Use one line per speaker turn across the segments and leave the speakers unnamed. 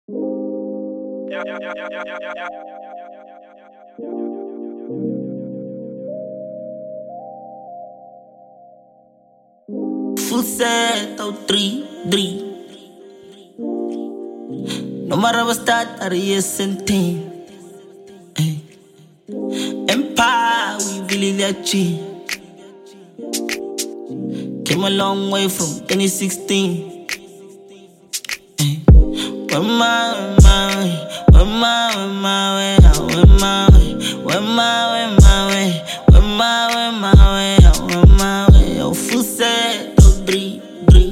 Full set out 3. No matter what start, I yes and team. Empire, we really let you. Came a long way from 2016. Where my way, where my way, where my way, where my way, where my way, oh full set of 3.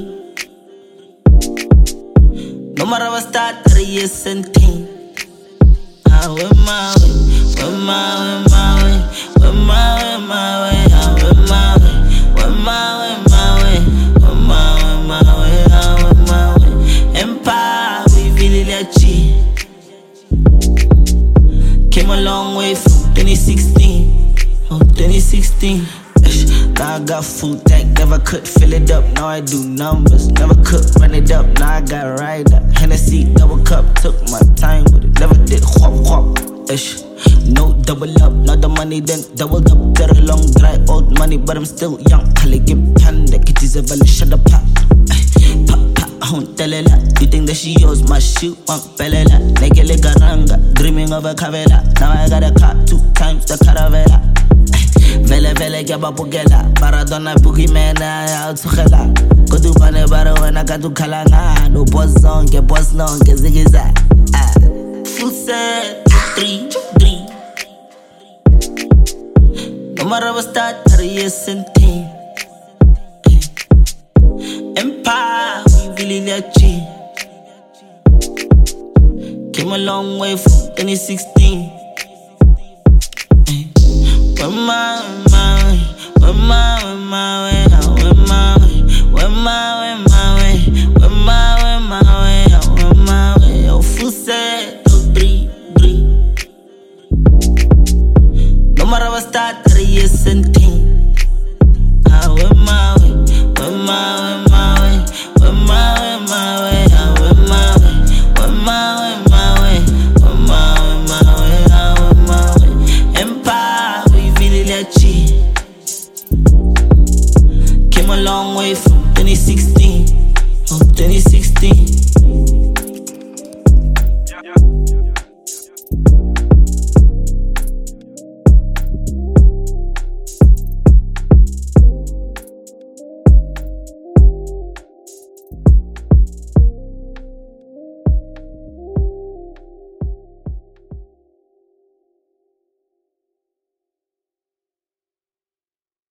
No matter what start, I yes and team. Where my way, where my way, where my way, where my way, where my way, where my way, Empire, we really let you. Came a long way from 2016. Oh, 2016. Now I got full tank, never could fill it up. Now I do numbers, never could run it up. Now I got right up. Hennessy double cup, took my time with it, never did whop. No double up, not the money then doubled up. Got a long dry old money, but I'm still young. Kali give panda, kitties a valley, shut up. Pop, I won't tell her that. You think that she owes my shoe, want pelela. Nigga like a ranga, dreaming of a cavella. Now I got a car 2 times the caravella. Vele gaba bugela, Maradona boogie man out to hela. Go to bane baro when I got to kalanga. No boss on, get boss non, get zigza. Full set 3. No matter what start, I yes and team. Empire, we really let you. Came a long way from 2016. Where my way, where my way, where my way, where my way, where my way,